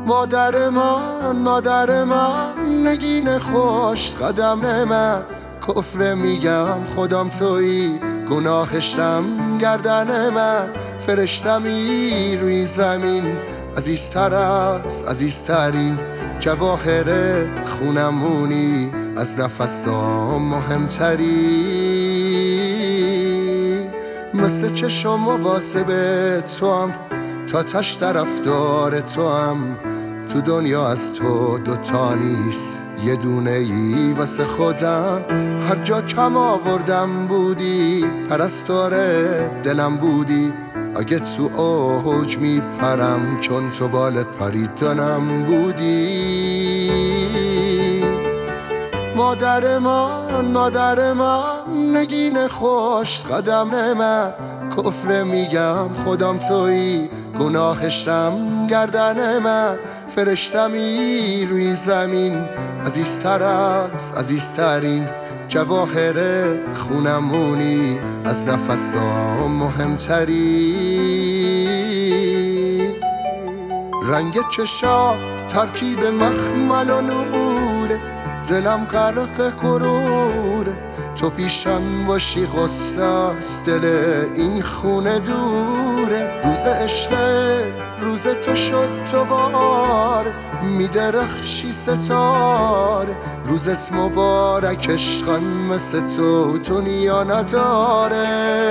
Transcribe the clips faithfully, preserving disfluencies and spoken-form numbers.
مادر من مادر من نگین خوش قدم من کفر میگم خودم تویی گناهشم گردن من فرشتمی روی زمین عزیزتر از عزیزترین جواهر خونمونی از نفسام مهمتری مثل چشم مواظب تو هم تا تش طرفدار تو هم تو دنیا از تو دوتا نیست یه دونه ای واسه خودم هر جا کم آوردم بودی پرستار دلم بودی اگه تو اوج میپرم چون تو بالت پریدنم بودی مادر من مادر من نگین خوش قدم من کفر میگم خودم تویی گناهشم گردن من فرشتمی روی زمین عزیزتر از عزیزترین جواهر خونمونی از نفسام مهمتری رنگ چشات ترکیب مخمل و نوره دلم غرق غروره تو پیشم باشی غصه است دل این خونه دوره روز عشق روز تو شد تو بار میدرخشی ستاره روزت مبارک عشقم مثل تو دنیا نداره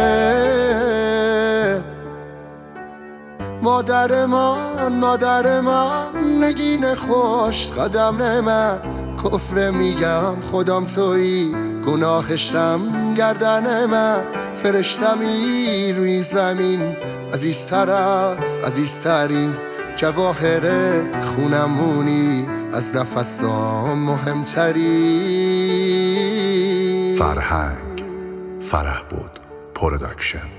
مادر من مادر من نگین خوش قدم من کفر میگم خودم تویی گناهشم گردن من فرشتمی روی زمین عزیزتر از عزیزترین جواهر خونمونی از نفسام مهمتری فرهنگ فرهبود پروداکشن.